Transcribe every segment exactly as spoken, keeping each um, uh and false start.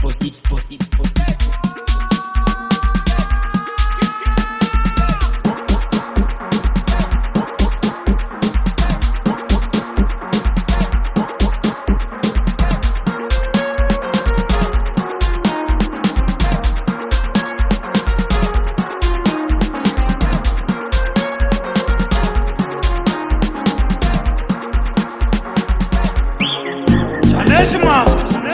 post it, post it, post it, post it. Neshima,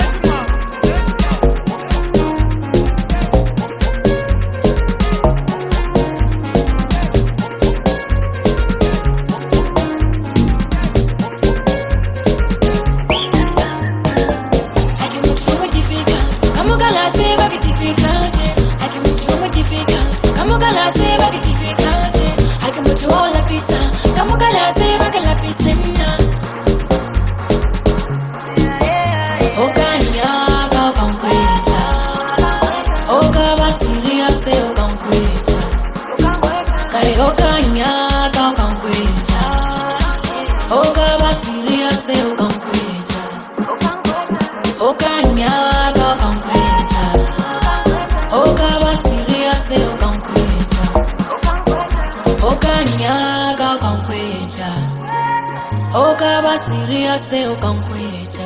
Okaba serious e ukamkwita.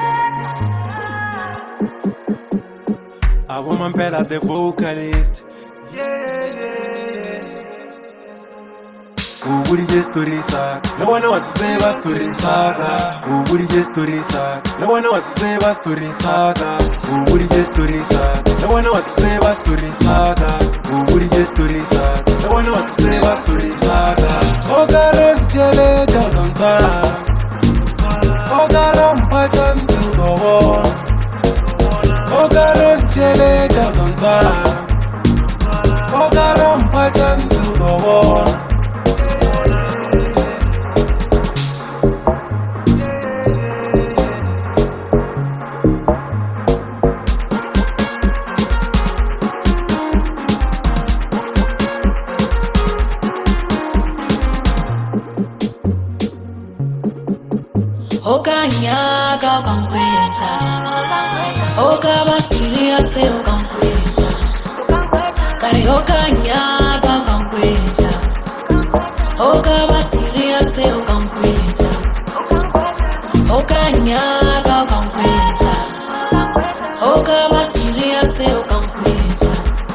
A woman better the vocalist. Yeah, yeah, yeah. Uburi je story saga. No one was save story saga. Uburi je story saga. No one was save story saga. Uburi je story saga. No one was save story saga. Uburi je story saga. No one was save story saga. Ogaron chele jadon saga. Ogaron pachan to go on. Ogaron chele jadon saga. Ogaron pachan to go on. Okanyaga ukamkwita. Okaba serious e ukamkwita. Kari okanyaga ukamkwita. Okaba serious e ukamkwita. Okanyaga ukamkwita. Okaba serious e ukamkwita.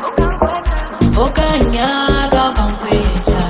Okanyaga ukamkwita.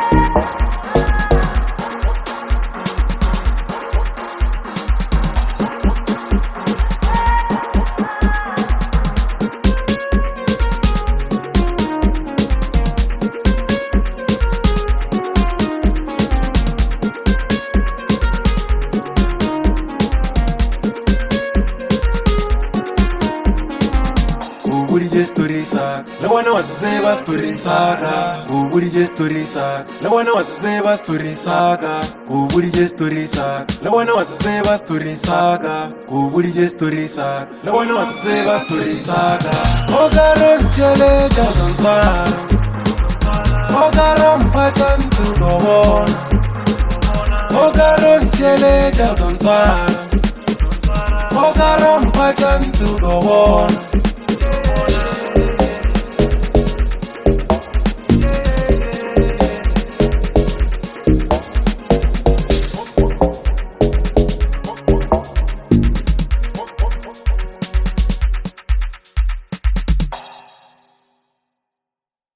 Uburi je story saga. No one was save story saga. Uburi je story saga. No one was save story saga. Uburi je story saga. No one was save story saga. Uburi je story saga. No one was save story saga. Ogaron chele jadon saga. Ogaron pachan to go on. Ogaron chele jadon saga. Ogaron pachan to go on.